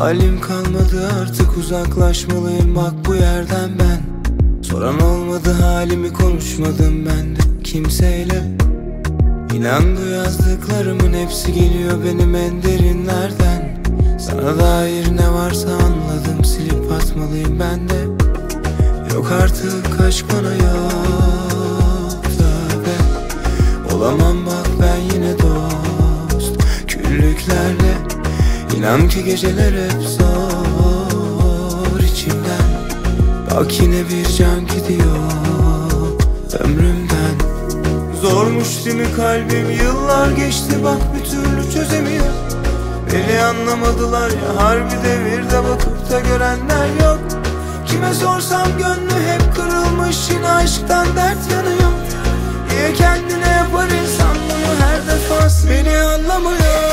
Halim kalmadı artık, uzaklaşmalıyım bak bu yerden ben. Soran olmadı halimi, konuşmadım ben de kimseyle. İnan bu yazdıklarımın hepsi geliyor benim en derinlerden. Sana dair ne varsa anladım, silip atmalıyım ben de. Yok artık aşk bana yok tabi. Olamam bak ben yine dost küllüklerle. İnan ki geceler hep zor içimden. Bak yine bir can gidiyor ömrümden. Zormuş değil mi kalbim, yıllar geçti bak bir türlü çözemiyor. Beni anlamadılar ya, harbi devirde bakıp da görenler yok. Kime sorsam gönlü hep kırılmış, yine aşktan dert yanıyor. Niye kendine yapar insan bunu her defasında? Beni anlamıyor,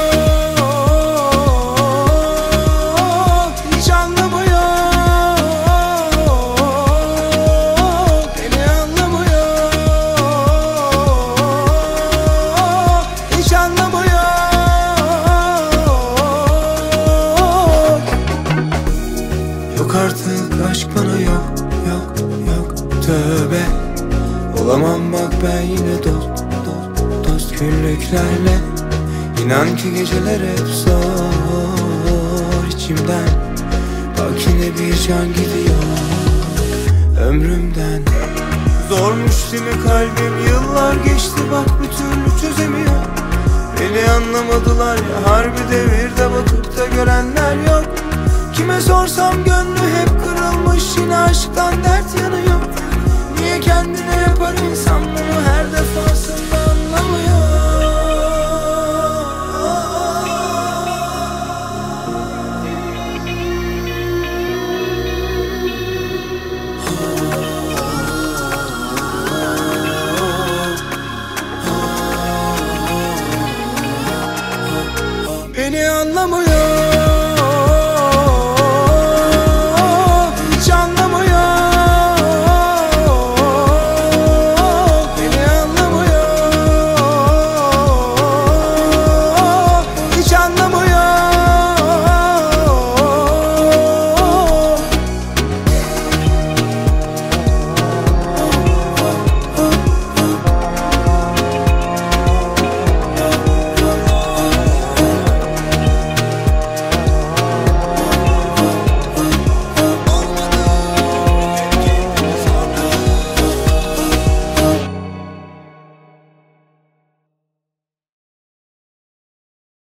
hiç anlamıyor. Beni anlamıyor, hiç anlamıyor. Yok artık aşk bana yok, yok, yok tövbe. Olamam bak ben yine dost küllüklerle. İnan ki geceler hep zor içimden. Bak yine bir can gidiyor ömrümden. Zormuş değil mi kalbim, yıllar geçti bak bir türlü çözemiyor. Beni anlamadılar ya, harbi devirde bakıp da görenler yok. Kime sorsam gönlü hep kırılmış, yine aşktan dert yanıyor. Niye kendine yapar insan bunu her defasında?